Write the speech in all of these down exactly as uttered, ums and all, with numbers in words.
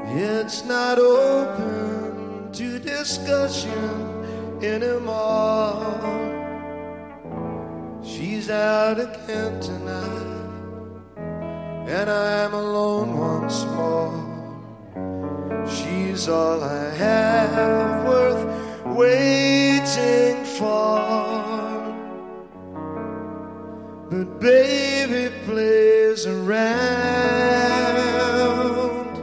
It's not open to discussion anymore. She's out again tonight, and I'm alone once more. She's all I have worth waiting for. But baby plays around,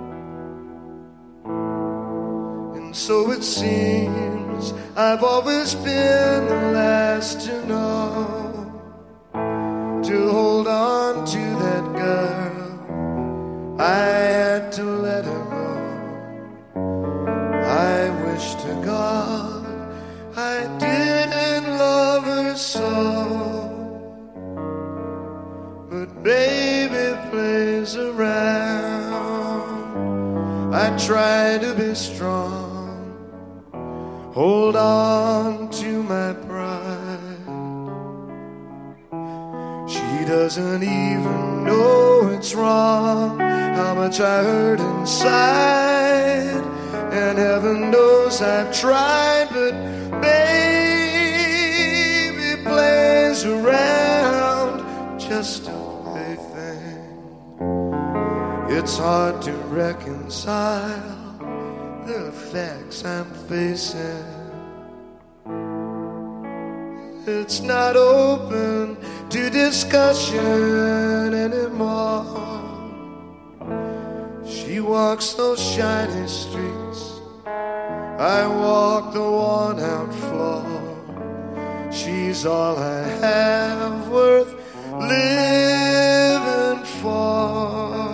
and so it seems I've always been the last to know, to hold on to that girl. I had to let her go. I wish to God I didn't love her so. But baby plays around. I try to be strong, hold on to my pride. She doesn't even know it's wrong, how much I hurt inside. And heaven knows I've tried, but baby plays around, just a plaything. It's hard to reconcile the facts I'm facing. It's not open to discussion anymore. She walks those shiny streets, I walk the worn-out floor. She's all I have worth living for.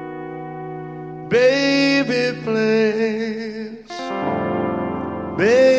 Baby plays, baby